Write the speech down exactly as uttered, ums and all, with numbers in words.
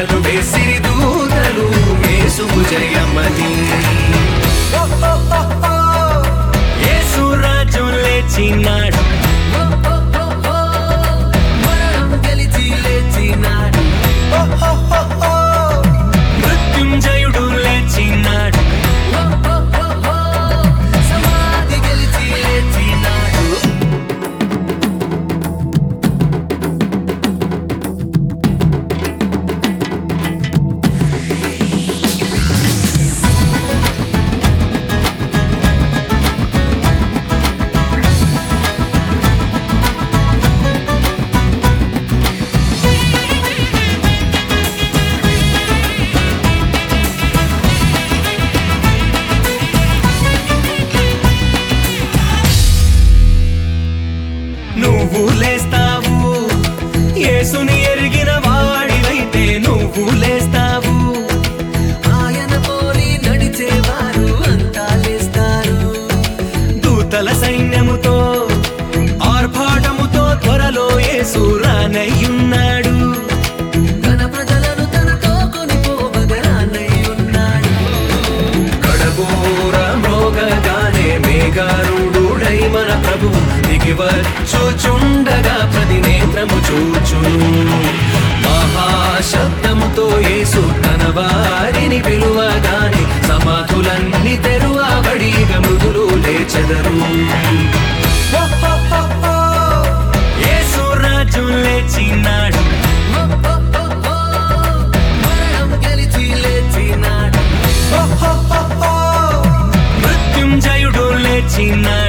కేకలు వేసిరి దూతలు యేసుకు జయమని. యేసు రాజు లేచినాడు, మరణం గెలిచి లేచినాడు, మృత్యుంజయుడు లేచినాడు, సమాధి గెలిచి లేచినాడు. నువ్వు లేస్తావు, యేసుని ఎరిగిన వాడివైతే నువ్వు లేస్తావు. ఆయన పోలి నడిచేవారు అంతా లేస్తారు. దూతల సైన్యముతో ఆర్భాటముతో త్వరలో యేసు రానయ్యున్నాడు. ఘన ప్రజలను తనతో కొనిపోవగరానయ్యున్నాడు. కడబోర మ్రోగగానే మేఘారూఢుడై మన ప్రభువు దిగివచ్చుచుండగా ప్రతి నేత్రము చూచును. మహాశబ్దముతో యేసు తన వారిని పిలువగానే సమాధులన్నీ తెరువబడి మృదులు లేచెదరు. యేసు రాజు లేచినాడు, మరణం గెలిచి లేచినాడు, మృత్యుంజయుడు లేచినాడు.